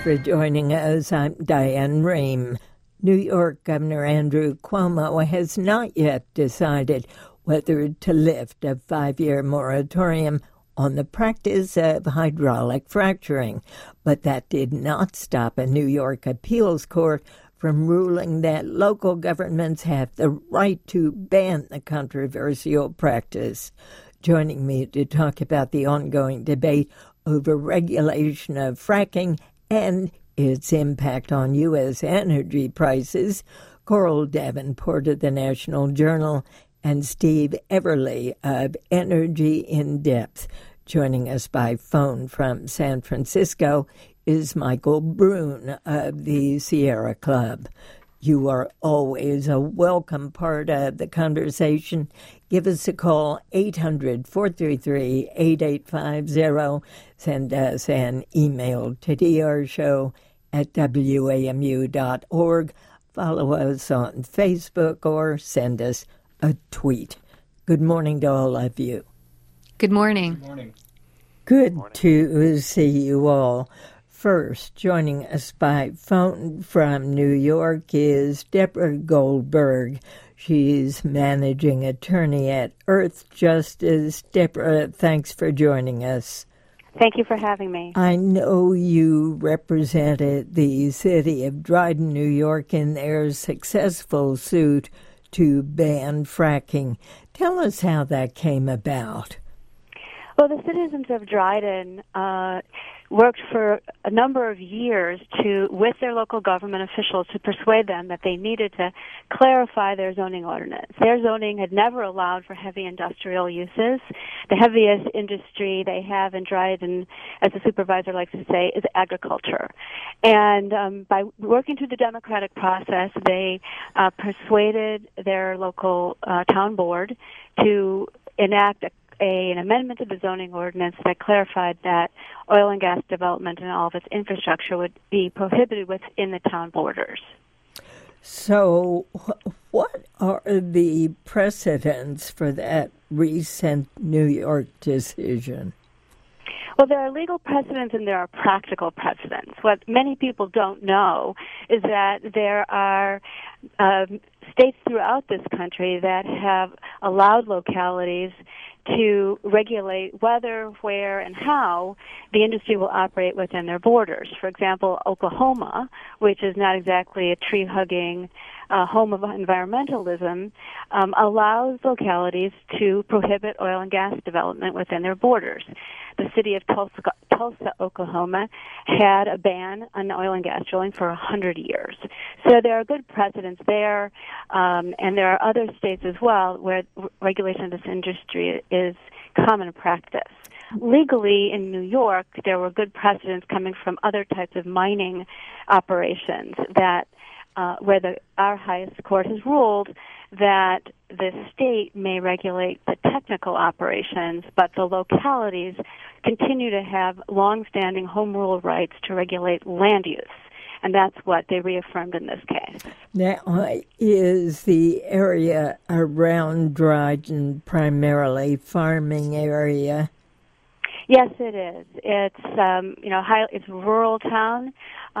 for joining us. I'm Diane Rehm. New York Governor Andrew Cuomo has not yet decided whether to lift a 5-year moratorium on the practice of hydraulic fracturing, but that did not stop a New York appeals court from ruling that local governments have the right to ban the controversial practice. Joining me to talk about the ongoing debate over regulation of fracking and its impact on U.S. energy prices, Coral Davenport of the National Journal and Steve Everly of Energy in Depth. Joining us by phone from San Francisco is Michael Brune of the Sierra Club. You are always a welcome part of the conversation. Give us a call, 800-433-8850. Send us an email to drshow@wamu.org. Follow us on Facebook or send us a tweet. Good morning to all of you. Good morning. Good morning. Good to see you all. First, joining us by phone from New York is Deborah Goldberg. She's managing attorney at Earth Justice. Deborah, thanks for joining us. Thank you for having me. I know you represented the city of Dryden, New York, in their successful suit to ban fracking. Tell us how that came about. Well, the citizens of Dryden worked for a number of years with their local government officials to persuade them that they needed to clarify their zoning ordinance. Their zoning had never allowed for heavy industrial uses. The heaviest industry they have in Dryden, as the supervisor likes to say, is agriculture. And by working through the democratic process, they persuaded their local town board to enact an amendment to the zoning ordinance that clarified that oil and gas development and all of its infrastructure would be prohibited within the town borders. So what are the precedents for that recent New York decision? Well, there are legal precedents and there are practical precedents. What many people don't know is that there are states throughout this country that have allowed localities to regulate whether, where, and how the industry will operate within their borders. For example, Oklahoma, which is not exactly a tree-hugging home of environmentalism, allows localities to prohibit oil and gas development within their borders. The city of Tulsa, Oklahoma, had a ban on oil and gas drilling for 100 years. So there are good precedents there, and there are other states as well where regulation of this industry is common practice. Legally, in New York, there were good precedents coming from other types of mining operations that where our highest court has ruled that the state may regulate the technical operations, but the localities continue to have long-standing home rule rights to regulate land use. And that's what they reaffirmed in this case. Now, is the area around Dryden primarily farming area? Yes, it is. It's it's a rural town.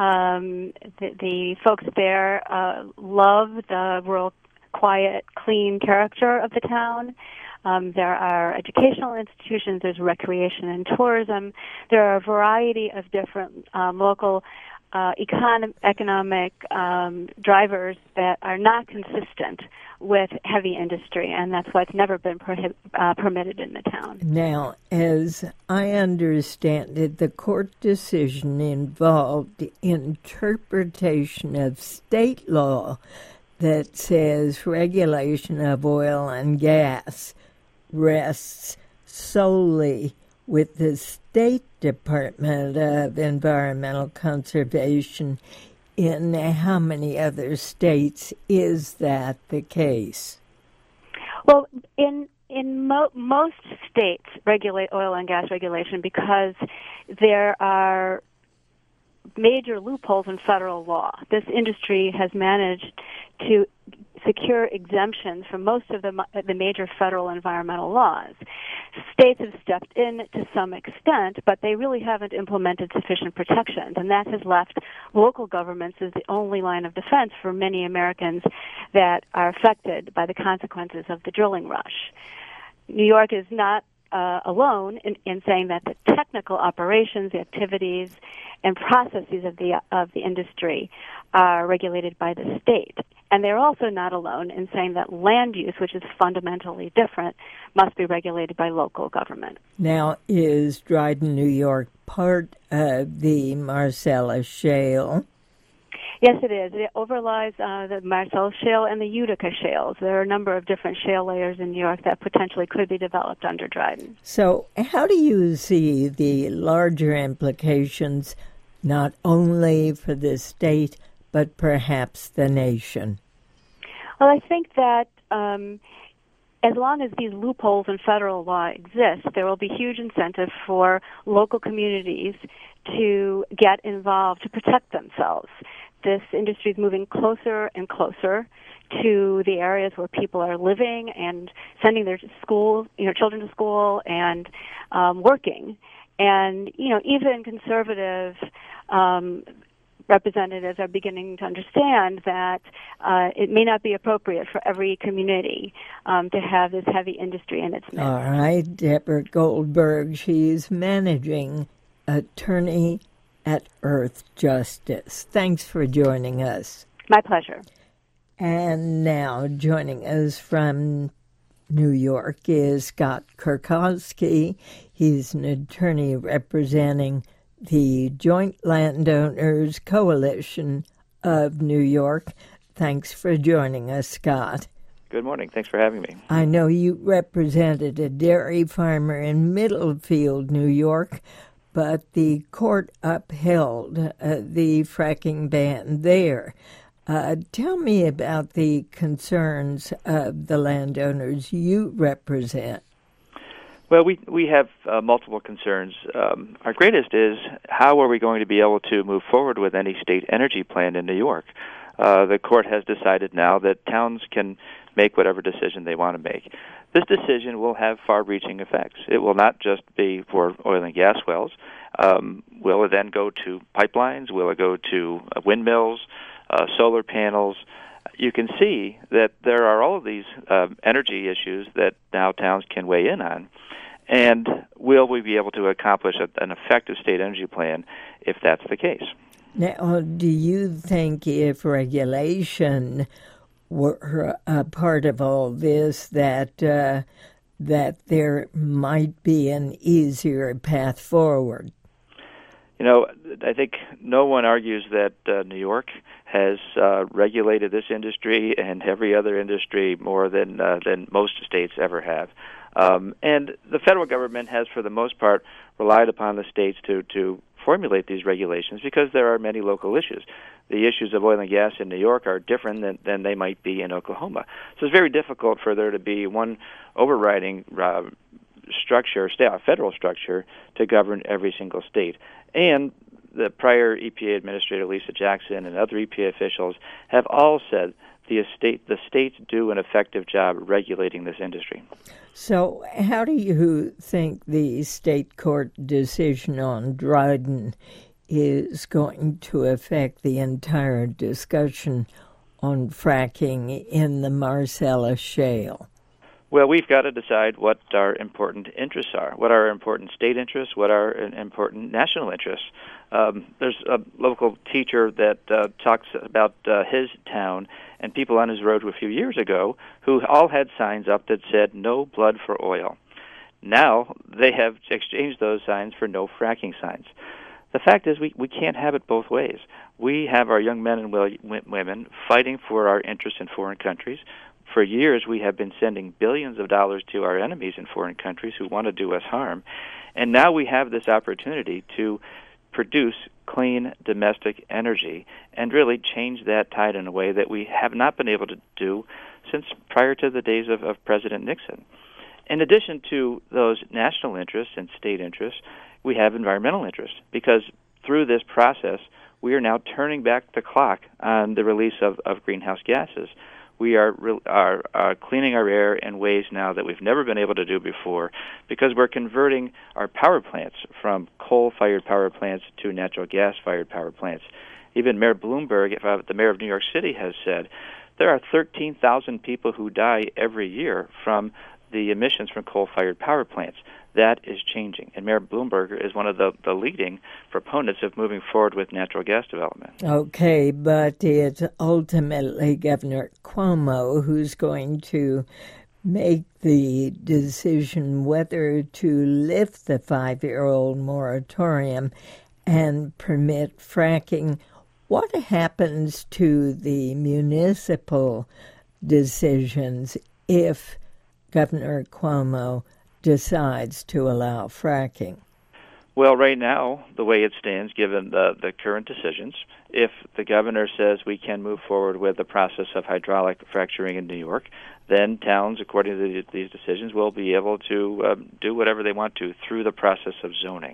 The folks there love the rural, quiet, clean character of the town. There are educational institutions. There's recreation and tourism. There are a variety of different local economic drivers that are not consistent with heavy industry, and that's why it's never been permitted in the town. Now, as I understand it, the court decision involved interpretation of state law that says regulation of oil and gas rests solely with the State Department of Environmental Conservation. In how many other states is that the case? Well, in most states regulate oil and gas regulation because there are major loopholes in federal law. This industry has managed to secure exemptions from most of the major federal environmental laws. States have stepped in to some extent, but they really haven't implemented sufficient protections, and that has left local governments as the only line of defense for many Americans that are affected by the consequences of the drilling rush. New York is not alone in saying that the technical operations, the activities, and processes of the industry are regulated by the state. And they're also not alone in saying that land use, which is fundamentally different, must be regulated by local government. Now, is Dryden, New York, part of the Marcellus Shale? Yes, it is. It overlies the Marcellus Shale and the Utica Shales. There are a number of different shale layers in New York that potentially could be developed under Dryden. So how do you see the larger implications, not only for the state, but perhaps the nation? Well, I think that as long as these loopholes in federal law exist, there will be huge incentive for local communities to get involved to protect themselves. This industry is moving closer and closer to the areas where people are living and sending their children to school and working. And, even conservative representatives are beginning to understand that it may not be appropriate for every community to have this heavy industry in its midst. All right, Deborah Goldberg, she's managing attorney at Earth Justice. Thanks for joining us. My pleasure. And now joining us from New York is Scott Kurkowski. He's an attorney representing the Joint Landowners Coalition of New York. Thanks for joining us, Scott. Good morning. Thanks for having me. I know you represented a dairy farmer in Middlefield, New York, but the court upheld the fracking ban there. Tell me about the concerns of the landowners you represent. Well, we have multiple concerns. Our greatest is how are we going to be able to move forward with any state energy plan in New York? The court has decided now that towns can make whatever decision they want to make. This decision will have far-reaching effects. It will not just be for oil and gas wells. Will it then go to pipelines? Will it go to windmills, solar panels? You can see that there are all of these energy issues that now towns can weigh in on. And will we be able to accomplish an effective state energy plan if that's the case? Now, do you think if regulation were a part of all this, that there might be an easier path forward? I think no one argues that New York has regulated this industry and every other industry more than most states ever have. And the federal government has, for the most part, relied upon the states to formulate these regulations because there are many local issues. The issues of oil and gas in New York are different than they might be in Oklahoma. So it's very difficult for there to be one overriding structure, federal structure, to govern every single state. And the prior EPA Administrator Lisa Jackson and other EPA officials have all said the states do an effective job regulating this industry. So how do you think the state court decision on Dryden is going to affect the entire discussion on fracking in the Marcellus Shale? Well, we've got to decide what our important interests are, what are our important state interests, what are important national interests. There's a local teacher that talks about his town and people on his road a few years ago who all had signs up that said, "No blood for oil." Now they have exchanged those signs for no fracking signs. The fact is we can't have it both ways. We have our young men and women fighting for our interests in foreign countries. For years, we have been sending billions of dollars to our enemies in foreign countries who want to do us harm. And now we have this opportunity to produce clean domestic energy and really change that tide in a way that we have not been able to do since prior to the days of President Nixon. In addition to those national interests and state interests, we have environmental interests because through this process, we are now turning back the clock on the release of greenhouse gases. we are cleaning our air in ways now that we've never been able to do before, because we're converting our power plants from coal-fired power plants to natural gas-fired power plants. Even Mayor Bloomberg, the mayor of New York City, has said there are 13,000 people who die every year from the emissions from coal-fired power plants. That is changing, and Mayor Bloomberg is one of the leading proponents of moving forward with natural gas development. Okay, but it's ultimately Governor Cuomo who's going to make the decision whether to lift the 5-year-old moratorium and permit fracking. What happens to the municipal decisions if Governor Cuomo decides to allow fracking? Well, right now, the way it stands, given the current decisions, if the governor says we can move forward with the process of hydraulic fracturing in New York, then towns, according to these decisions, will be able to do whatever they want to through the process of zoning.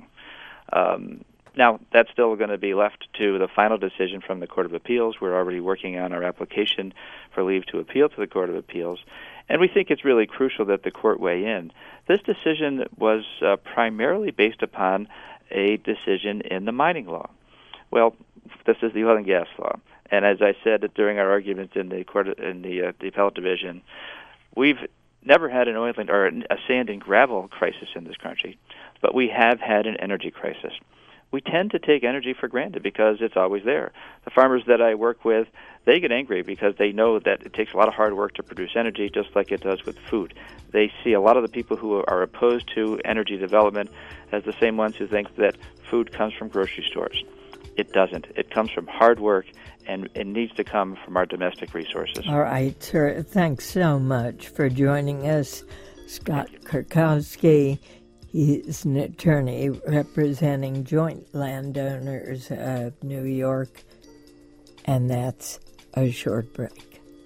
Now, that's still going to be left to the final decision from the Court of Appeals. We're already working on our application for leave to appeal to the Court of Appeals, and we think it's really crucial that the court weigh in. This decision was primarily based upon a decision in the mining law. Well, this is the oil and gas law, and as I said during our arguments in the court in the appellate division, we've never had an oil or a sand and gravel crisis in this country, but we have had an energy crisis. We tend to take energy for granted because it's always there. The farmers that I work with, they get angry because they know that it takes a lot of hard work to produce energy, just like it does with food. They see a lot of the people who are opposed to energy development as the same ones who think that food comes from grocery stores. It doesn't. It comes from hard work, and it needs to come from our domestic resources. All right, sir. Thanks so much for joining us, Scott Kurkowski. He's an attorney representing joint landowners of New York, and that's a short break.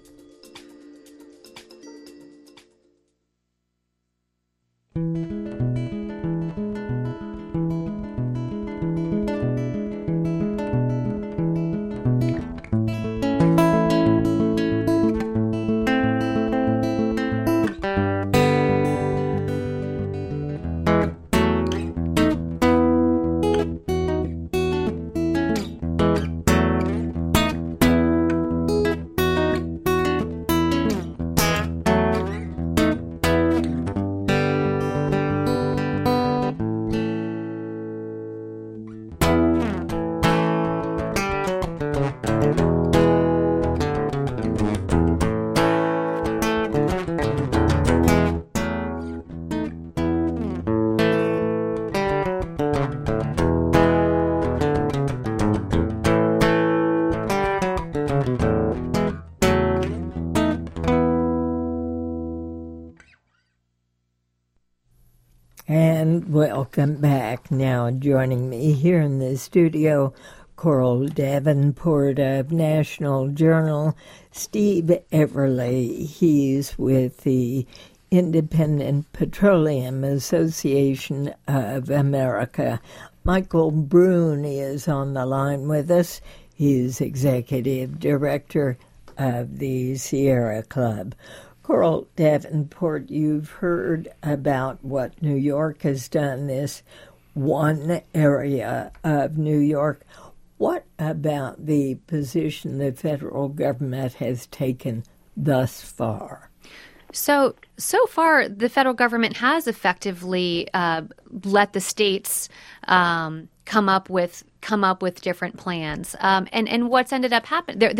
And welcome back. Now joining me here in the studio, Coral Davenport of National Journal, Steve Everly. He's with the Independent Petroleum Association of America. Michael Brune is on the line with us. He's executive director of the Sierra Club. Coral Davenport, you've heard about what New York has done, this one area of New York. What about the position the federal government has taken thus far? So far, the federal government has effectively let the states come up with different plans. And what's ended up happening,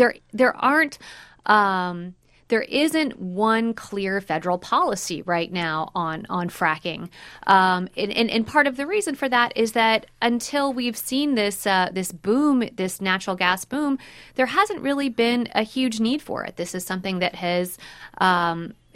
there isn't one clear federal policy right now on fracking. And part of the reason for that is that until we've seen this boom, this natural gas boom, there hasn't really been a huge need for it. This is something that has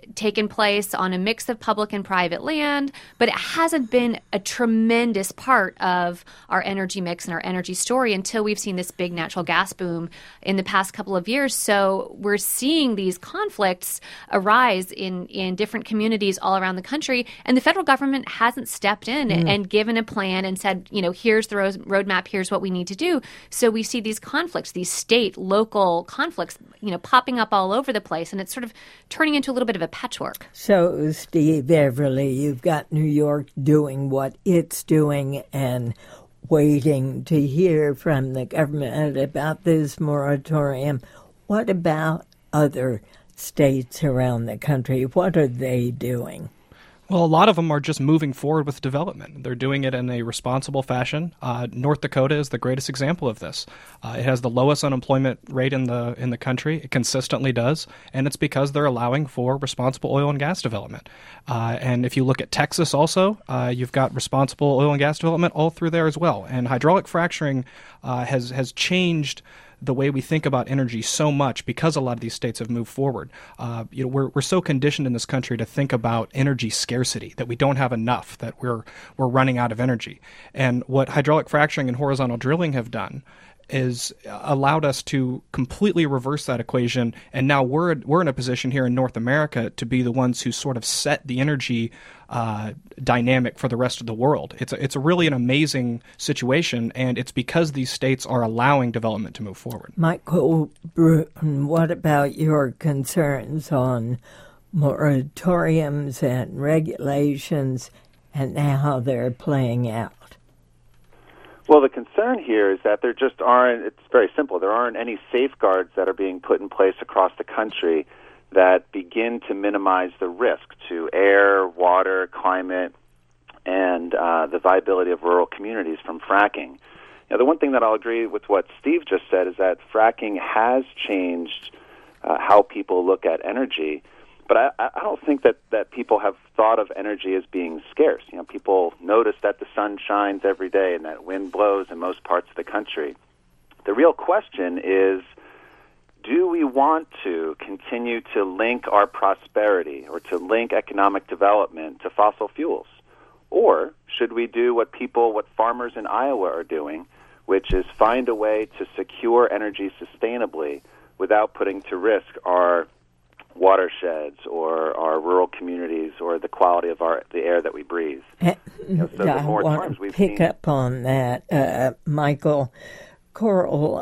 taken place on a mix of public and private land, but it hasn't been a tremendous part of our energy mix and our energy story until we've seen this big natural gas boom in the past couple of years. So we're seeing these conflicts arise in different communities all around the country, and the federal government hasn't stepped in and given a plan and said, here's the roadmap, here's what we need to do. So we see these conflicts, these state, local conflicts, popping up all over the place, and it's sort of turning into a little bit of a patchwork. So, Steve Everly, you've got New York doing what it's doing and waiting to hear from the government about this moratorium. What about other states around the country? What are they doing? Well, a lot of them are just moving forward with development. They're doing it in a responsible fashion. North Dakota is the greatest example of this. It has the lowest unemployment rate in the country. It consistently does, and it's because they're allowing for responsible oil and gas development. And if you look at Texas also, you've got responsible oil and gas development all through there as well. And hydraulic fracturing has changed the way we think about energy so much because a lot of these states have moved forward. We're so conditioned in this country to think about energy scarcity, that we don't have enough, that we're running out of energy. And what hydraulic fracturing and horizontal drilling have done is allowed us to completely reverse that equation, and now we're in a position here in North America to be the ones who sort of set the energy dynamic for the rest of the world. It's really an amazing situation, and it's because these states are allowing development to move forward. Michael Bruton, what about your concerns on moratoriums and regulations and how they're playing out? Well, the concern here is that there just aren't, it's very simple, there aren't any safeguards that are being put in place across the country that begin to minimize the risk to air, water, climate, and the viability of rural communities from fracking. The one thing that I'll agree with what Steve just said is that fracking has changed how people look at energy. But I don't think that people have thought of energy as being scarce. People notice that the sun shines every day and that wind blows in most parts of the country. The real question is, do we want to continue to link our prosperity or to link economic development to fossil fuels? Or should we do what farmers in Iowa are doing, which is find a way to secure energy sustainably without putting to risk our watersheds or our rural communities or the quality of the air that we breathe. I want to pick up on that, Michael. Coral,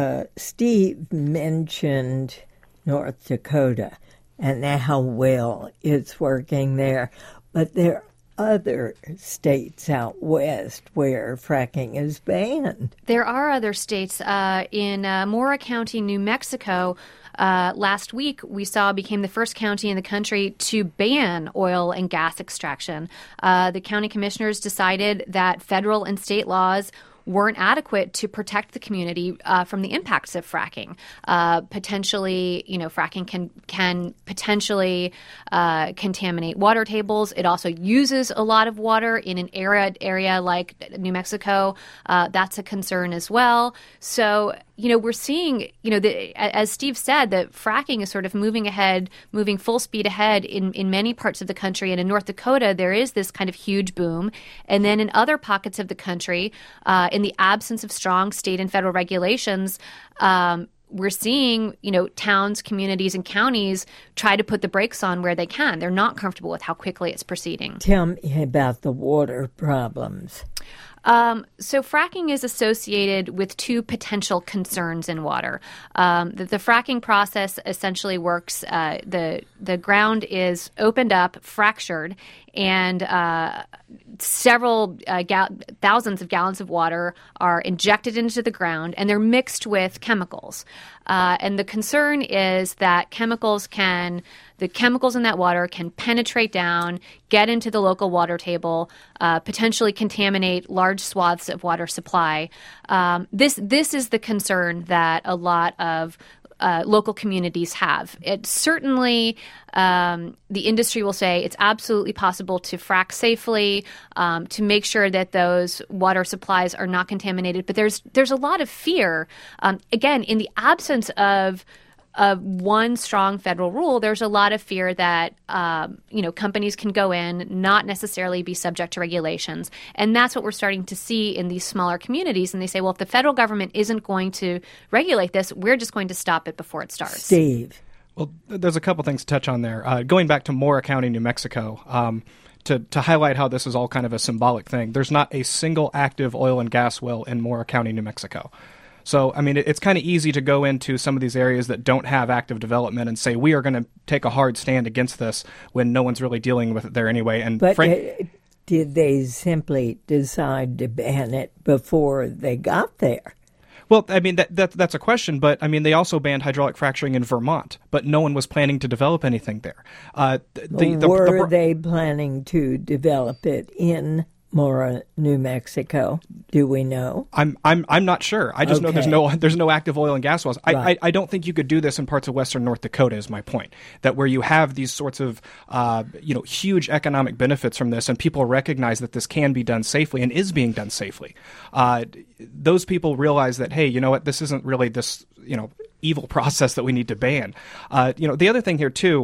Steve mentioned North Dakota and how well it's working there, but there are other states out west where fracking is banned. There are other states. In Mora County, New Mexico, last week, we became the first county in the country to ban oil and gas extraction. The county commissioners decided that federal and state laws weren't adequate to protect the community from the impacts of fracking. Potentially, fracking can potentially contaminate water tables. It also uses a lot of water in an area like New Mexico. That's a concern as well. So, we're seeing, as Steve said, that fracking is sort of moving full speed ahead in many parts of the country. And in North Dakota, there is this kind of huge boom. And then in other pockets of the country, in the absence of strong state and federal regulations, we're seeing, towns, communities, and counties try to put the brakes on where they can. They're not comfortable with how quickly it's proceeding. Tell me about the water problems. So fracking is associated with two potential concerns in water. The fracking process essentially works. The ground is opened up, fractured, and several thousands of gallons of water are injected into the ground, and they're mixed with chemicals. And the concern is that the chemicals in that water can penetrate down, get into the local water table, potentially contaminate large swaths of water supply. This is the concern that a lot of local communities have. It certainly, the industry will say it's absolutely possible to frack safely, to make sure that those water supplies are not contaminated. But there's a lot of fear, again, in the absence of one strong federal rule, there's a lot of fear that companies can go in, not necessarily be subject to regulations, and that's what we're starting to see in these smaller communities. And they say, well, if the federal government isn't going to regulate this, we're just going to stop it before it starts. Steve. Well, there's a couple things to touch on there. Going back to Mora County, New Mexico, to highlight how this is all kind of a symbolic thing, there's not a single active oil and gas well in Mora County, New Mexico. So, I mean, it's kind of easy to go into some of these areas that don't have active development and say, we are going to take a hard stand against this when no one's really dealing with it there anyway. And but did they simply decide to ban it before they got there? Well, I mean, that's a question, but I mean, they also banned hydraulic fracturing in Vermont, but no one was planning to develop anything there. Were they planning to develop it in Mora, New Mexico? Do we know? I'm not sure. I just know there's no active oil and gas wells. Right. I don't think you could do this in parts of western North Dakota is my point. That where you have these sorts of huge economic benefits from this, and people recognize that this can be done safely and is being done safely. Those people realize that, hey, you know what, this isn't really this evil process that we need to ban. The other thing here too,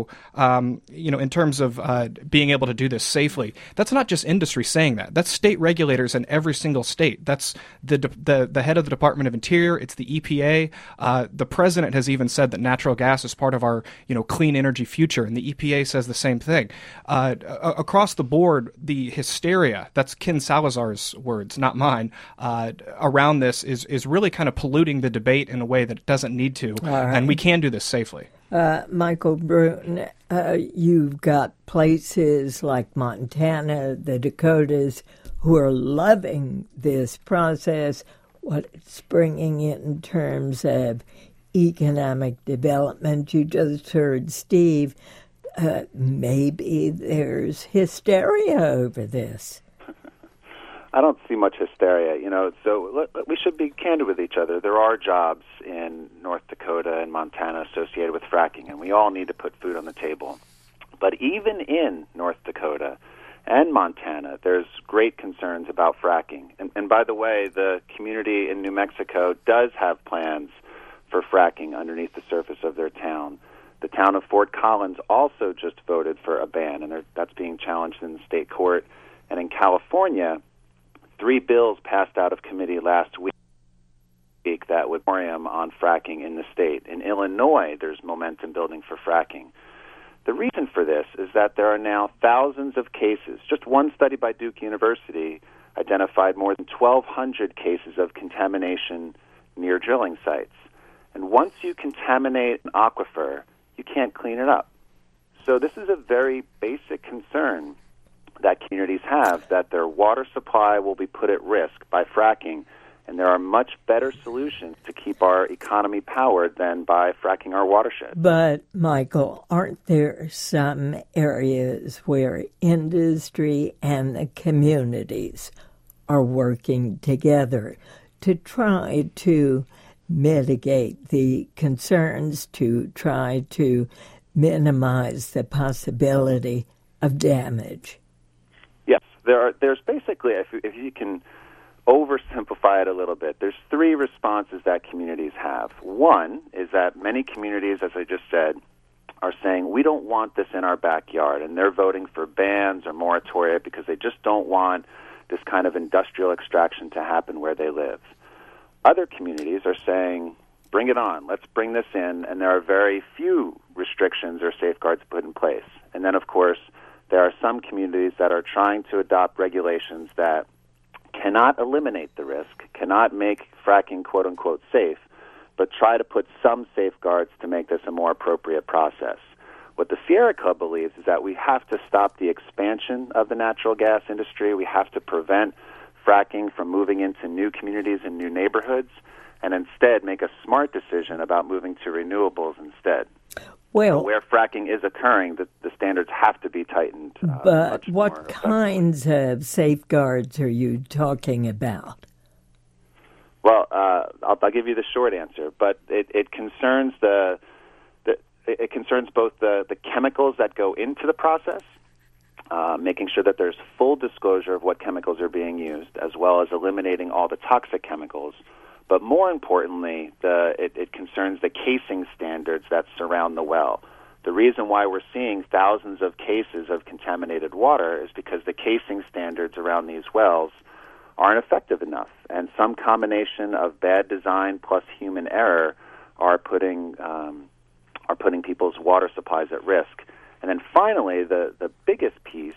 in terms of being able to do this safely, that's not just industry saying that. That's state regulators in every single state. That's the head of the Department of Interior. It's the EPA. The president has even said that natural gas is part of our clean energy future, and the EPA says the same thing. Across the board, the hysteria, that's Ken Salazar's words, not mine, around this is really kind of polluting the debate in a way that it doesn't need to. Right. And we can do this safely. Michael Brune, you've got places like Montana, the Dakotas, who are loving this process, what it's bringing in terms of economic development. You just heard Steve. Maybe there's hysteria over this. I don't see much hysteria, so we should be candid with each other. There are jobs in North Dakota and Montana associated with fracking, and we all need to put food on the table. But even in North Dakota and Montana, there's great concerns about fracking. And by the way, the community in New Mexico does have plans for fracking underneath the surface of their town. The town of Fort Collins also just voted for a ban, and that's being challenged in the state court. And in California, 3 bills passed out of committee last week that would moratorium on fracking in the state. In Illinois, there's momentum building for fracking. The reason for this is that there are now thousands of cases. Just one study by Duke University identified more than 1,200 cases of contamination near drilling sites. And once you contaminate an aquifer, you can't clean it up. So this is a very basic concern that communities have, that their water supply will be put at risk by fracking, and there are much better solutions to keep our economy powered than by fracking our watershed. But, Michael, aren't there some areas where industry and the communities are working together to try to mitigate the concerns, to try to minimize the possibility of damage? Yes, there's basically, if you can oversimplify it a little bit, there's 3 responses that communities have. One is that many communities, as I just said, are saying, we don't want this in our backyard, and they're voting for bans or moratoria because they just don't want this kind of industrial extraction to happen where they live. Other communities are saying, bring it on, let's bring this in, and there are very few restrictions or safeguards put in place. And then, of course, there are some communities that are trying to adopt regulations that cannot eliminate the risk, cannot make fracking quote-unquote safe, but try to put some safeguards to make this a more appropriate process. What the Sierra Club believes is that we have to stop the expansion of the natural gas industry. We have to prevent fracking from moving into new communities and new neighborhoods, and instead make a smart decision about moving to renewables instead. Well, where fracking is occurring, the standards have to be tightened. But what kinds of safeguards are you talking about? Well, I'll give you the short answer, but it concerns it concerns both the chemicals that go into the process, making sure that there's full disclosure of what chemicals are being used, as well as eliminating all the toxic chemicals. But more importantly, it concerns the casing standards that surround the well. The reason why we're seeing thousands of cases of contaminated water is because the casing standards around these wells aren't effective enough. And some combination of bad design plus human error are putting people's water supplies at risk. And then finally, the biggest piece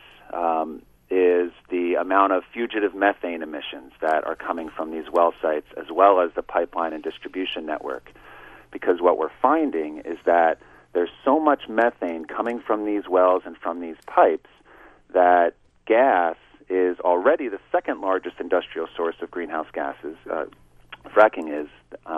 is the amount of fugitive methane emissions that are coming from these well sites, as well as the pipeline and distribution network. Because what we're finding is that there's so much methane coming from these wells and from these pipes that gas is already the second largest industrial source of greenhouse gases. Fracking is,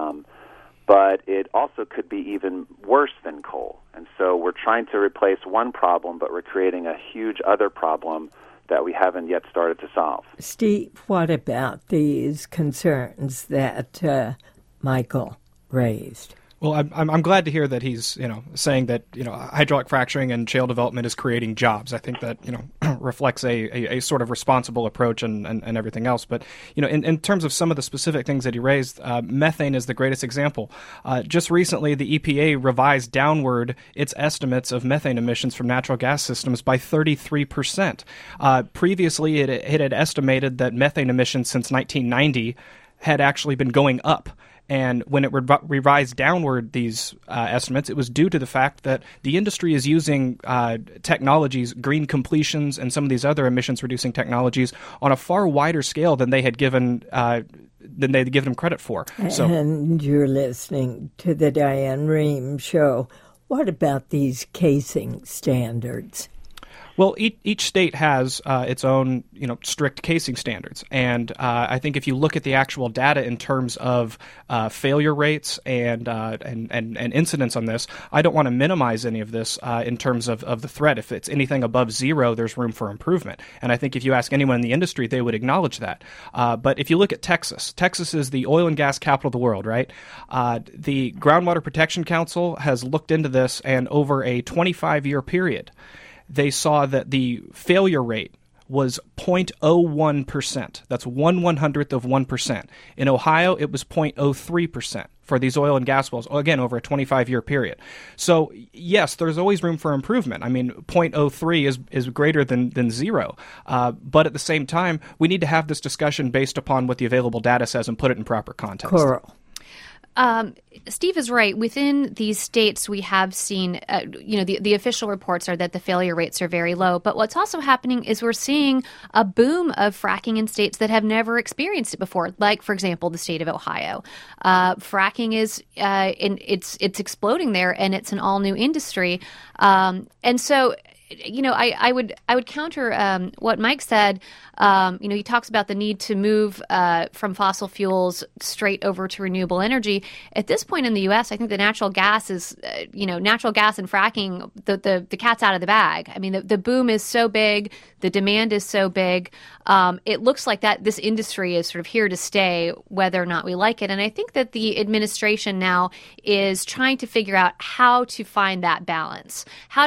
but it also could be even worse than coal. And so we're trying to replace one problem, but we're creating a huge other problem that we haven't yet started to solve. Steve, what about these concerns that Michael raised? Well, I'm glad to hear that he's, saying that, hydraulic fracturing and shale development is creating jobs. I think that, reflects a sort of responsible approach and everything else. But, in terms of some of the specific things that he raised, methane is the greatest example. Just recently, the EPA revised downward its estimates of methane emissions from natural gas systems by 33%. Previously, it had estimated that methane emissions since 1990 had actually been going up. And when it revised downward these estimates, it was due to the fact that the industry is using technologies, green completions, and some of these other emissions-reducing technologies on a far wider scale than they had given them credit for. And you're listening to the Diane Rehm Show. What about these casing standards? Well, each state has its own, strict casing standards, and I think if you look at the actual data in terms of failure rates and incidents on this, I don't want to minimize any of this in terms of the threat. If it's anything above zero, there's room for improvement, and I think if you ask anyone in the industry, they would acknowledge that. But if you look at Texas is the oil and gas capital of the world, right? The Groundwater Protection Council has looked into this, and over a 25-year period, they saw that the failure rate was 0.01%. That's 1/100th of 1%. In Ohio, it was 0.03% for these oil and gas wells, again, over a 25-year period. So, yes, there's always room for improvement. I mean, 0.03 is greater than zero. But at the same time, we need to have this discussion based upon what the available data says and put it in proper context. Coral. Steve is right. Within these states, we have seen, the official reports are that the failure rates are very low. But what's also happening is we're seeing a boom of fracking in states that have never experienced it before. Like, for example, the state of Ohio. Fracking is, it's exploding there, and it's an all new industry. And so, I would counter what Mike said. He talks about the need to move from fossil fuels straight over to renewable energy. At this point in the U.S., I think the natural gas is, natural gas and fracking, the cat's out of the bag. I mean, the boom is so big, the demand is so big. It looks like that this industry is sort of here to stay, whether or not we like it. And I think that the administration now is trying to figure out how to find that balance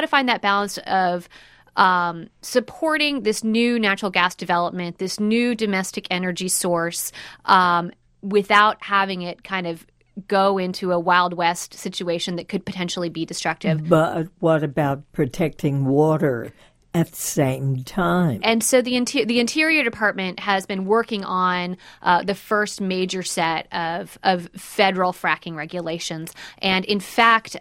of supporting this new natural gas development, this new domestic energy source, without having it kind of go into a Wild West situation that could potentially be destructive. But what about protecting water at the same time? And so the Interior Department has been working on the first major set of federal fracking regulations. And in fact,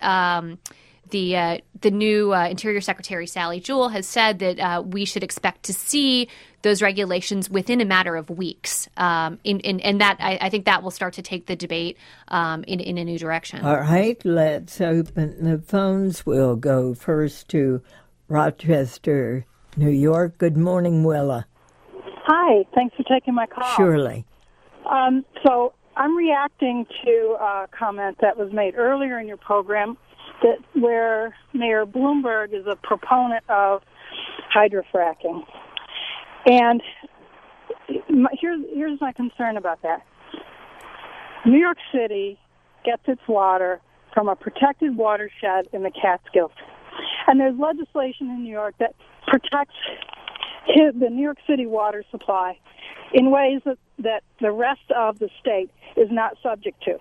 the new Interior Secretary Sally Jewell has said that we should expect to see those regulations within a matter of weeks. And that I think that will start to take the debate in a new direction. All right, let's open the phones. We'll go first to Rochester, New York. Good morning, Willa. Hi, thanks for taking my call. Surely. So I'm reacting to a comment that was made earlier in your program where Mayor Bloomberg is a proponent of hydrofracking. And here's my concern about that. New York City gets its water from a protected watershed in the Catskills. And there's legislation in New York that protects hit the New York City water supply in ways that the rest of the state is not subject to.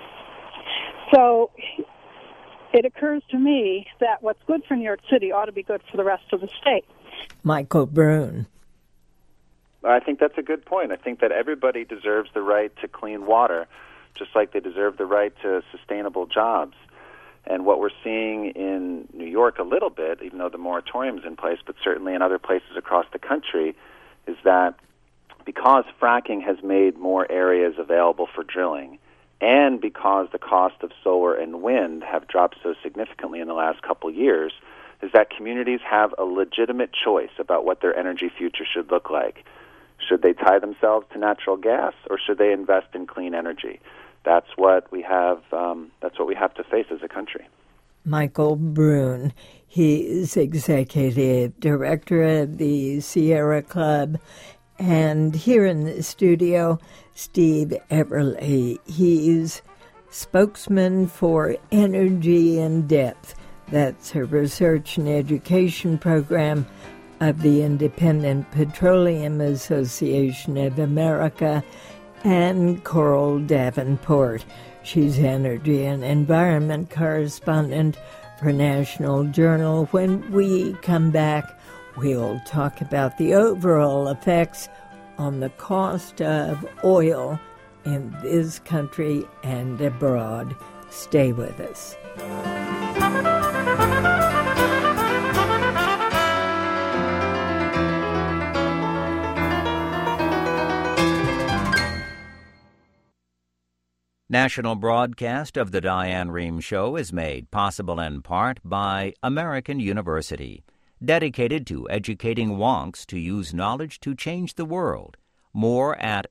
So it occurs to me that what's good for New York City ought to be good for the rest of the state. Michael Brune. I think that's a good point. I think that everybody deserves the right to clean water, just like they deserve the right to sustainable jobs. And what we're seeing in New York a little bit, even though the moratorium's in place, but certainly in other places across the country, is that because fracking has made more areas available for drilling, and because the cost of solar and wind have dropped so significantly in the last couple of years, is that communities have a legitimate choice about what their energy future should look like. Should they tie themselves to natural gas, or should they invest in clean energy? That's what we have. That's what we have to face as a country. Michael Brune, he is executive director of the Sierra Club, and here in the studio, Steve Everly. He's spokesman for Energy in Depth. That's a research and education program of the Independent Petroleum Association of America, and Coral Davenport. She's energy and environment correspondent for National Journal. When we come back, we'll talk about the overall effects on the cost of oil in this country and abroad. Stay with us. National broadcast of the Diane Rehm Show is made possible in part by American University, dedicated to educating wonks to use knowledge to change the world. More at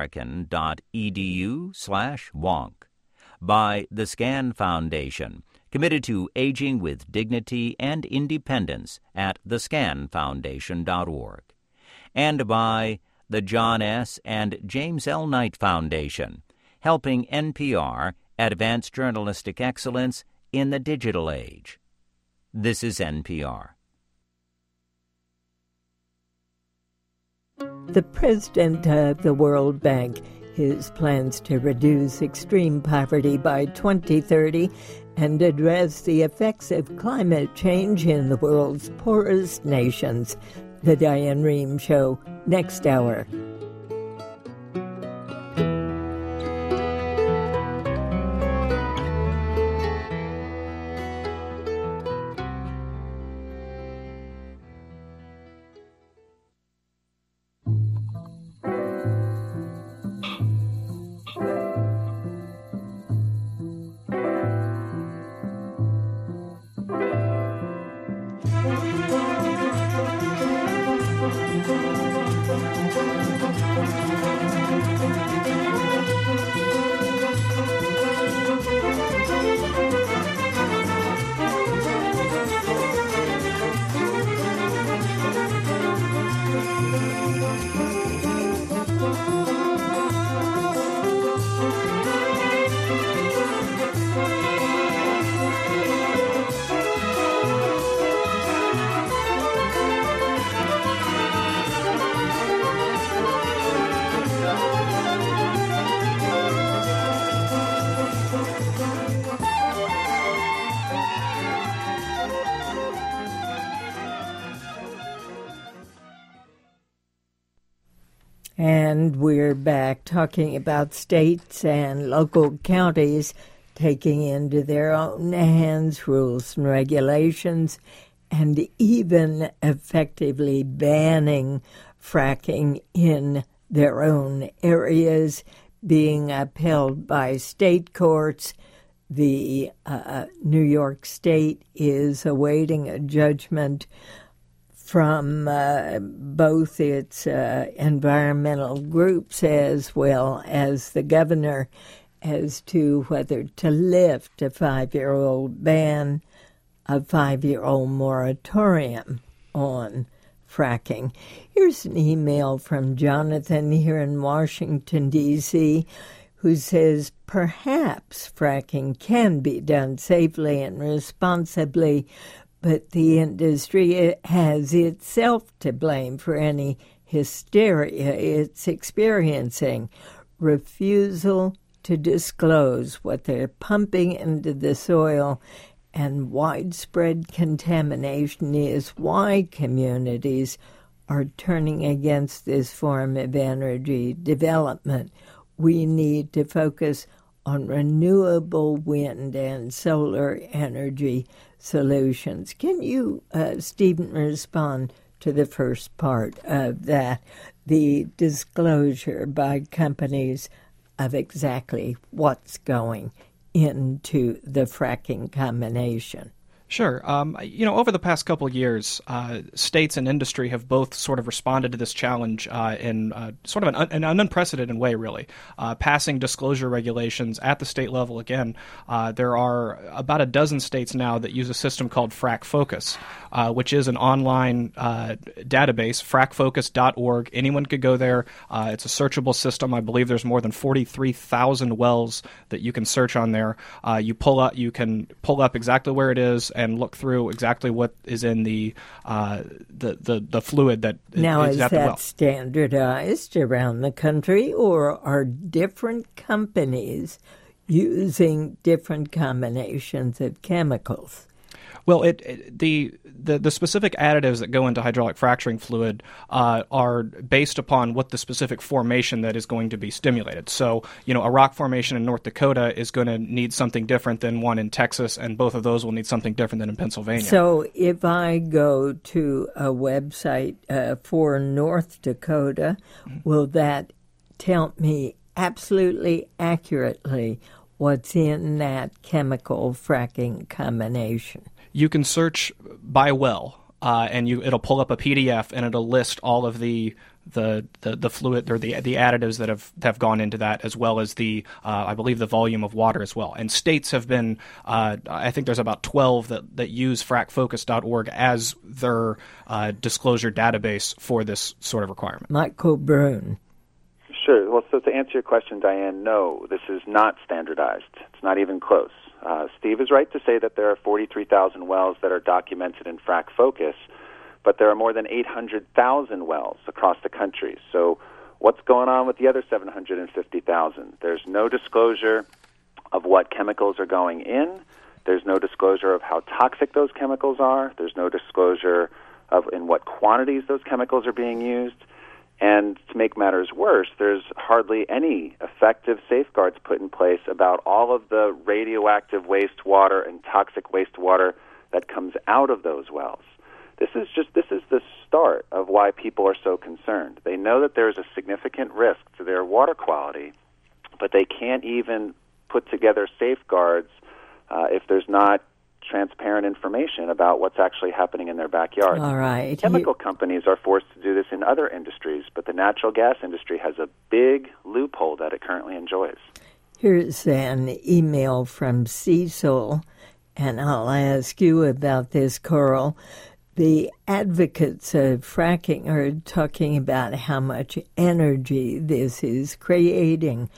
american.edu/wonk. By the SCAN Foundation, committed to aging with dignity and independence at thescanfoundation.org. And by the John S. and James L. Knight Foundation, helping NPR advance journalistic excellence in the digital age. This is NPR. The president of the World Bank, his plans to reduce extreme poverty by 2030 and address the effects of climate change in the world's poorest nations. The Diane Rehm Show, next hour. And we're back talking about states and local counties taking into their own hands rules and regulations and even effectively banning fracking in their own areas, being upheld by state courts. The New York State is awaiting a judgment from both its environmental groups as well as the governor as to whether to lift a 5-year-old ban, a 5-year-old moratorium on fracking. Here's an email from Jonathan here in Washington, D.C., who says perhaps fracking can be done safely and responsibly, but the industry has itself to blame for any hysteria it's experiencing. Refusal to disclose what they're pumping into the soil and widespread contamination is why communities are turning against this form of energy development. We need to focus on renewable wind and solar energy solutions. Can you, Stephen, respond to the first part of that, the disclosure by companies of exactly what's going into the fracking combination? Sure. Over the past couple of years, states and industry have both sort of responded to this challenge in sort of an unprecedented way, really, passing disclosure regulations at the state level. Again, there are about a dozen states now that use a system called Frac Focus, which is an online database, fracfocus.org. Anyone could go there. It's a searchable system. I believe there's more than 43,000 wells that you can search on there. You can pull up exactly where it is and look through exactly what is in the fluid that now is at the well. Now, is that standardized around the country, or are different companies using different combinations of chemicals? Well, the specific additives that go into hydraulic fracturing fluid are based upon what the specific formation that is going to be stimulated. So, a rock formation in North Dakota is going to need something different than one in Texas, and both of those will need something different than in Pennsylvania. So if I go to a website for North Dakota, will that tell me absolutely accurately what's in that chemical fracking combination? You can search by well, and it'll pull up a PDF, and it'll list all of the fluid or the additives that have gone into that, as well as I believe the volume of water as well. And states have been, I think there's about 12 that use fracfocus.org as their disclosure database for this sort of requirement. Michael Brune. Sure. Well, so to answer your question, Diane, no, this is not standardized. It's not even close. Steve is right to say that there are 43,000 wells that are documented in Frac Focus, but there are more than 800,000 wells across the country. So what's going on with the other 750,000? There's no disclosure of what chemicals are going in. There's no disclosure of how toxic those chemicals are. There's no disclosure of in what quantities those chemicals are being used. And to make matters worse, there's hardly any effective safeguards put in place about all of the radioactive wastewater and toxic wastewater that comes out of those wells. This is the start of why people are so concerned. They know that there's a significant risk to their water quality, but they can't even put together safeguards if there's not transparent information about what's actually happening in their backyard. All right. Chemical companies are forced to do this in other industries, but the natural gas industry has a big loophole that it currently enjoys. Here's an email from Cecil, and I'll ask you about this, Coral. The advocates of fracking are talking about how much energy this is creating.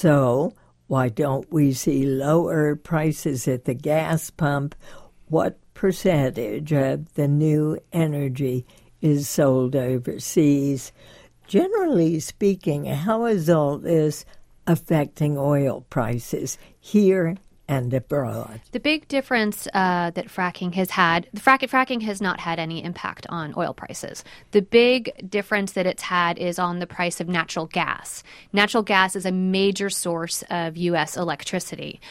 So why don't we see lower prices at the gas pump? What percentage of the new energy is sold overseas? Generally speaking, how is all this affecting oil prices here and abroad? The big difference that fracking has had, fracking has not had any impact on oil prices. The big difference that it's had is on the price of natural gas. Natural gas is a major source of U.S. electricity.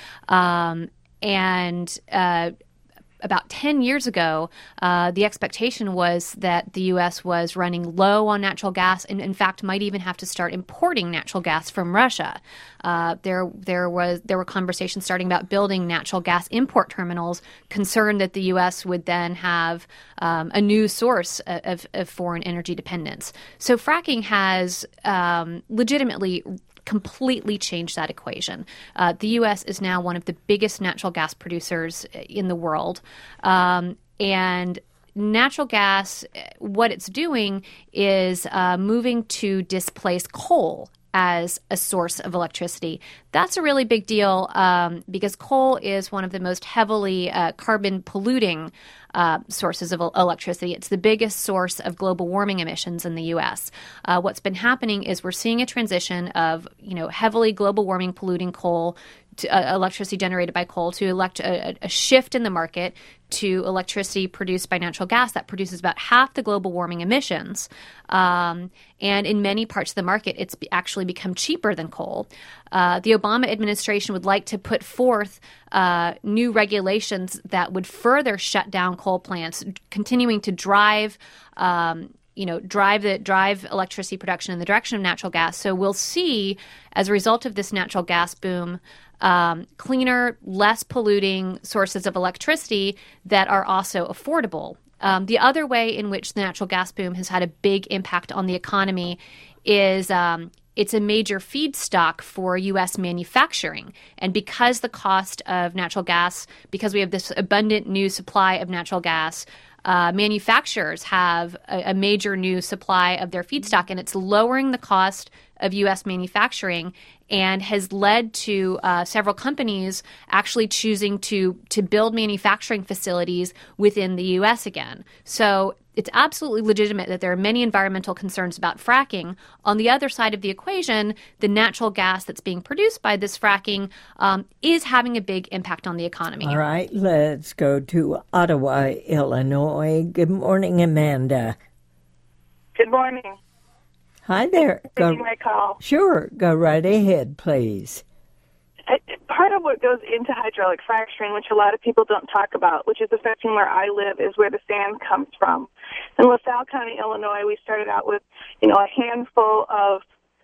About 10 years ago, the expectation was that the U.S. was running low on natural gas and, in fact, might even have to start importing natural gas from Russia. There were conversations starting about building natural gas import terminals, concerned that the U.S. would then have a new source of foreign energy dependence. So fracking has legitimately completely changed that equation. The U.S. is now one of the biggest natural gas producers in the world. And natural gas, what it's doing is moving to displace coal as a source of electricity. That's a really big deal because coal is one of the most heavily carbon polluting sources of electricity. It's the biggest source of global warming emissions in the U.S. What's been happening is we're seeing a transition of heavily global warming polluting coal to electricity generated by coal to a shift in the market to electricity produced by natural gas that produces about half the global warming emissions. And in many parts of the market, it's actually become cheaper than coal. The Obama administration would like to put forth new regulations that would further shut down coal plants, continuing to drive electricity production in the direction of natural gas. So we'll see, as a result of this natural gas boom, cleaner, less polluting sources of electricity that are also affordable. The other way in which the natural gas boom has had a big impact on the economy is it's a major feedstock for U.S. manufacturing. And because the cost of natural gas, because we have this abundant new supply of natural gas, manufacturers have a major new supply of their feedstock, and it's lowering the cost of U.S. manufacturing and has led to several companies actually choosing to build manufacturing facilities within the U.S. again. So it's absolutely legitimate that there are many environmental concerns about fracking. On the other side of the equation, the natural gas that's being produced by this fracking is having a big impact on the economy. All right, let's go to Ottawa, Illinois. Good morning, Amanda. Good morning. Hi there. Taking my call. Sure, go right ahead, please. Part of what goes into hydraulic fracturing, which a lot of people don't talk about, which is affecting where I live, is where the sand comes from. In LaSalle County, Illinois, we started out with, a handful of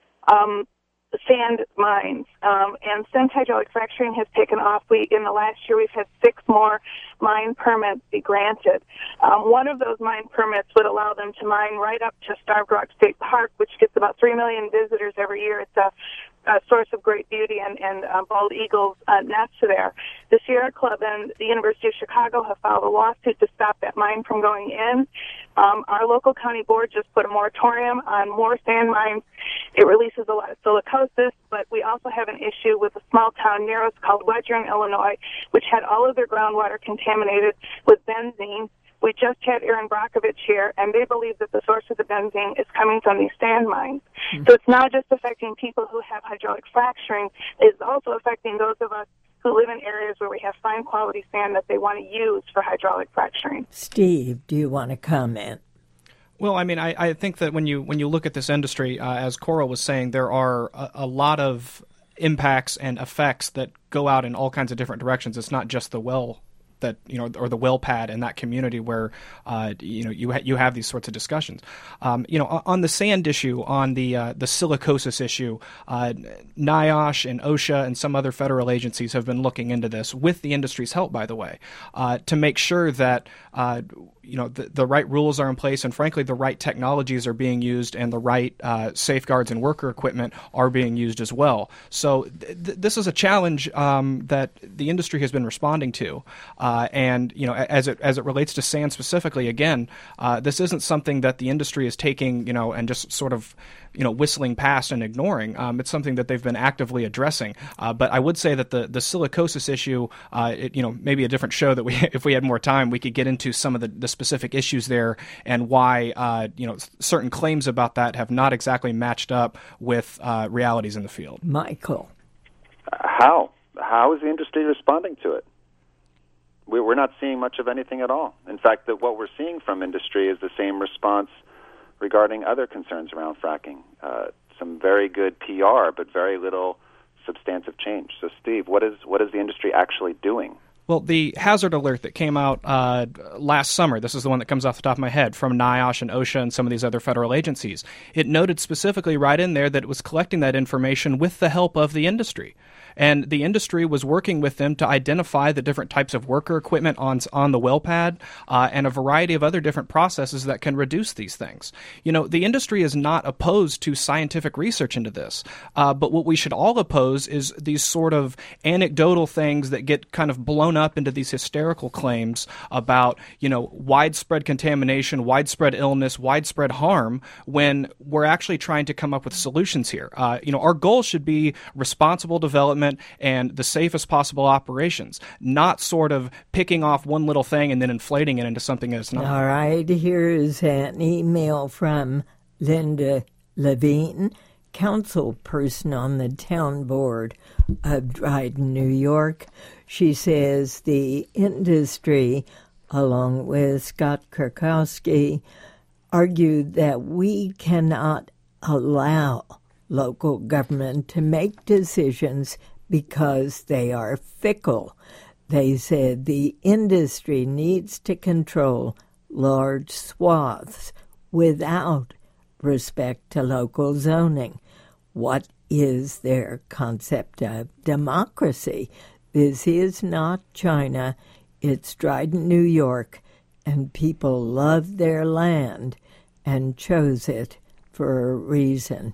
sand mines, and since hydraulic fracturing has taken off, in the last year we've had 6 more mine permits be granted. One of those mine permits would allow them to mine right up to Starved Rock State Park, which gets about 3 million visitors every year. It's a source of great beauty, and bald eagles nest there. The Sierra Club and the University of Chicago have filed a lawsuit to stop that mine from going in. Our local county board just put a moratorium on more sand mines. It releases a lot of silicosis, but we also have an issue with a small town near us called Wedgerin, Illinois, which had all of their groundwater contaminated with benzene. We just had Aaron Brockovich here, and they believe that the source of the benzene is coming from these sand mines. So it's not just affecting people who have hydraulic fracturing. It's also affecting those of us who live in areas where we have fine quality sand that they want to use for hydraulic fracturing. Steve, do you want to comment? Well, I mean, I think that when you look at this industry, as Cora was saying, there are a lot of impacts and effects that go out in all kinds of different directions. It's not just the well that or the well pad in that community where you have these sorts of discussions. On the sand issue, on the silicosis issue, NIOSH and OSHA and some other federal agencies have been looking into this with the industry's help, by the way, to make sure that the right rules are in place, and frankly, the right technologies are being used, and the right safeguards and worker equipment are being used as well. So this is a challenge that the industry has been responding to, and as it relates to sand specifically, again, this isn't something that the industry is taking and just sort of whistling past and ignoring. It's something that they've been actively addressing. But I would say that the silicosis issue, maybe a different show that if we had more time, we could get into some of the specific issues there and why certain claims about that have not exactly matched up with realities in the field. Michael, how is the industry responding to it? We're not seeing much of anything at all. In fact, what we're seeing from industry is the same response regarding other concerns around fracking. Some very good PR, but very little substantive change. So, Steve, what is the industry actually doing? Well, the hazard alert that came out last summer, this is the one that comes off the top of my head, from NIOSH and OSHA and some of these other federal agencies, it noted specifically right in there that it was collecting that information with the help of the industry. And the industry was working with them to identify the different types of worker equipment on the well pad and a variety of other different processes that can reduce these things. The industry is not opposed to scientific research into this, but what we should all oppose is these sort of anecdotal things that get kind of blown up into these hysterical claims about, widespread contamination, widespread illness, widespread harm, when we're actually trying to come up with solutions here. Our goal should be responsible development and the safest possible operations, not sort of picking off one little thing and then inflating it into something that it's not. All right, here's an email from Linda Levine, council person on the town board of Dryden, New York. She says the industry, along with Scott Kurkowski, argued that we cannot allow local government to make decisions because they are fickle. They said the industry needs to control large swaths without respect to local zoning. What is their concept of democracy? This is not China. It's Dryden, New York, and people love their land and chose it for a reason.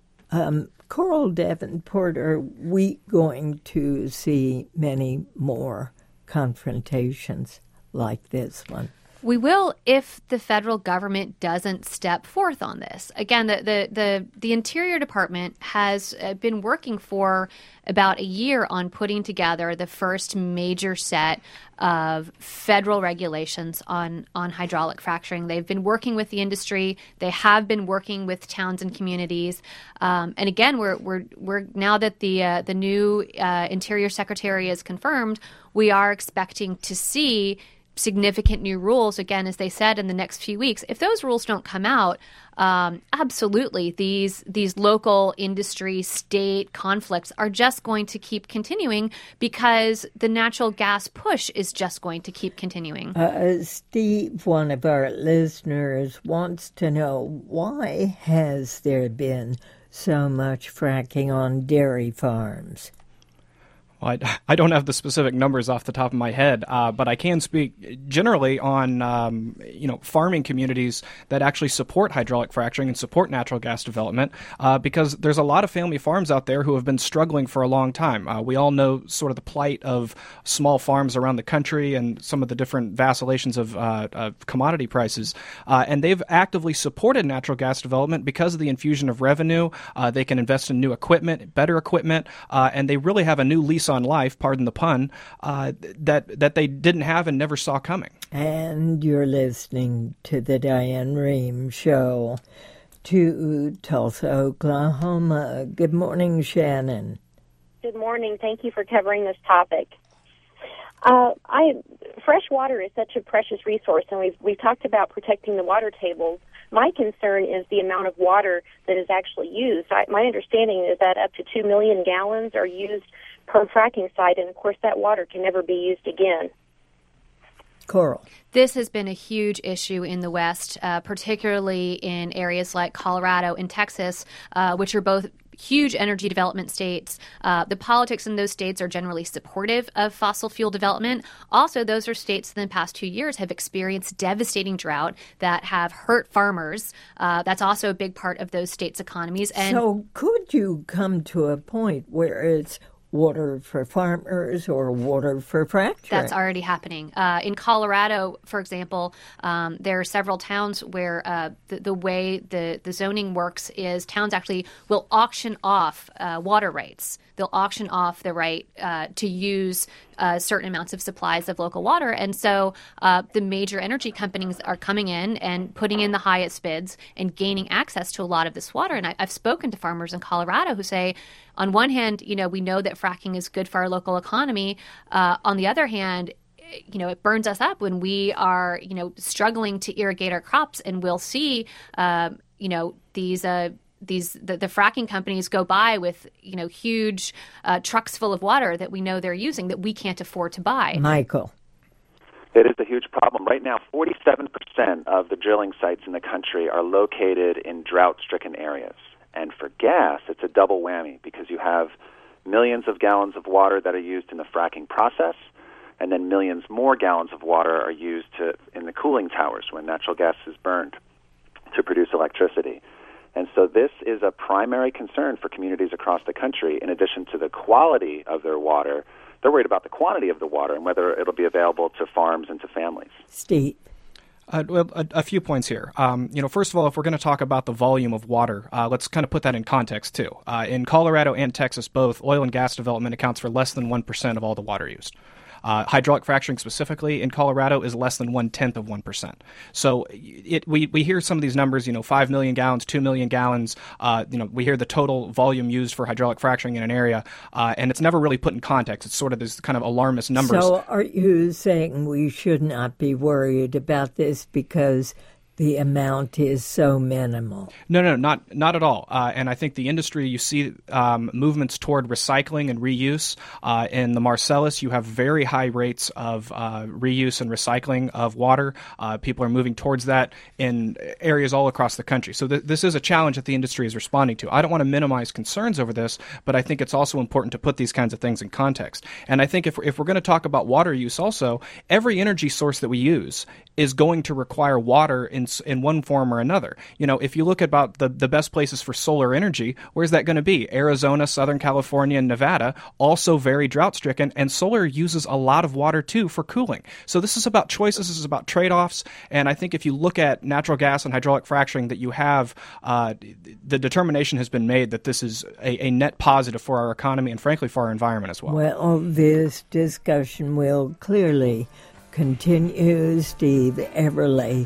Coral Davenport, are we going to see many more confrontations like this one? We will if the federal government doesn't step forth on this. Again, the Interior Department has been working for about a year on putting together the first major set of federal regulations on hydraulic fracturing. They've been working with the industry. They have been working with towns and communities. And again, we're now that the new Interior Secretary is confirmed, we are expecting to see significant new rules, again, as they said, in the next few weeks. If those rules don't come out, absolutely, these local industry state conflicts are just going to keep continuing because the natural gas push is just going to keep continuing. Steve, one of our listeners, wants to know, why has there been so much fracking on dairy farms? Well, I don't have the specific numbers off the top of my head, but I can speak generally on farming communities that actually support hydraulic fracturing and support natural gas development, because there's a lot of family farms out there who have been struggling for a long time. We all know sort of the plight of small farms around the country and some of the different vacillations of commodity prices, and they've actively supported natural gas development because of the infusion of revenue. They can invest in new equipment, better equipment, and they really have a new lease on life, pardon the pun, that they didn't have and never saw coming. And you're listening to the Diane Rehm Show. To Tulsa, Oklahoma. Good morning, Shannon. Good morning. Thank you for covering this topic. Fresh water is such a precious resource, and we've talked about protecting the water tables. My concern is the amount of water that is actually used. My understanding is that up to 2 million gallons are used per fracking site, and of course that water can never be used again. Coral. This has been a huge issue in the West, particularly in areas like Colorado and Texas, which are both huge energy development states. The politics in those states are generally supportive of fossil fuel development. Also, those are states that in the past 2 years have experienced devastating drought that have hurt farmers. That's also a big part of those states' economies. And so could you come to a point where it's water for farmers or water for fracturing? That's already happening. In Colorado, for example, there are several towns where the way the zoning works is towns actually will auction off water rights. They'll auction off the right to use certain amounts of supplies of local water. And so the major energy companies are coming in and putting in the highest bids and gaining access to a lot of this water. And I've spoken to farmers in Colorado who say, on one hand, we know that fracking is good for our local economy. On the other hand, it burns us up when we are, struggling to irrigate our crops, and we'll see, these the fracking companies go by with, huge trucks full of water that we know they're using that we can't afford to buy. Michael. It is a huge problem. Right now, 47% of the drilling sites in the country are located in drought-stricken areas. And for gas, it's a double whammy because you have millions of gallons of water that are used in the fracking process, and then millions more gallons of water are used in the cooling towers when natural gas is burned to produce electricity. And so this is a primary concern for communities across the country. In addition to the quality of their water, they're worried about the quantity of the water and whether it'll be available to farms and to families. Steve. Well, a few points here. First of all, if we're going to talk about the volume of water, let's kind of put that in context, too. In Colorado and Texas, both oil and gas development accounts for less than 1% of all the water used. Hydraulic fracturing specifically in Colorado is less than 1/10 of 1%. So we hear some of these numbers, 5 million gallons, 2 million gallons. We hear the total volume used for hydraulic fracturing in an area, and it's never really put in context. It's sort of this kind of alarmist numbers. So are you saying we should not be worried about this because the amount is so minimal? No, not at all. And I think the industry, you see movements toward recycling and reuse. In the Marcellus, you have very high rates of reuse and recycling of water. People are moving towards that in areas all across the country. So this is a challenge that the industry is responding to. I don't want to minimize concerns over this, but I think it's also important to put these kinds of things in context. And I think if we're going to talk about water use also, every energy source that we use is going to require water in one form or another. If you look at about the best places for solar energy, where's that going to be? Arizona, Southern California, and Nevada, also very drought-stricken, and solar uses a lot of water, too, for cooling. So this is about choices, this is about trade-offs, and I think if you look at natural gas and hydraulic fracturing, that you have the determination has been made that this is a net positive for our economy and, frankly, for our environment as well. Well, this discussion will clearly continue. Steve Everly,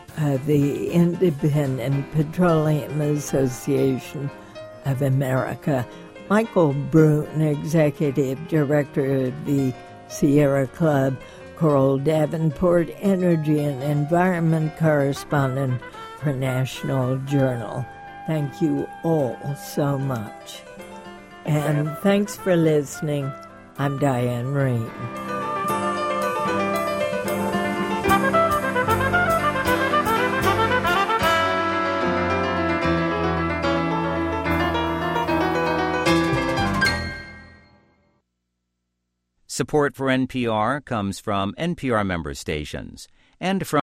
the Independent Petroleum Association of America. Michael Brune, Executive Director of the Sierra Club. Coral Davenport, Energy and Environment Correspondent for National Journal. Thank you all so much. And thanks for listening. I'm Diane Rehm. Support for NPR comes from NPR member stations and from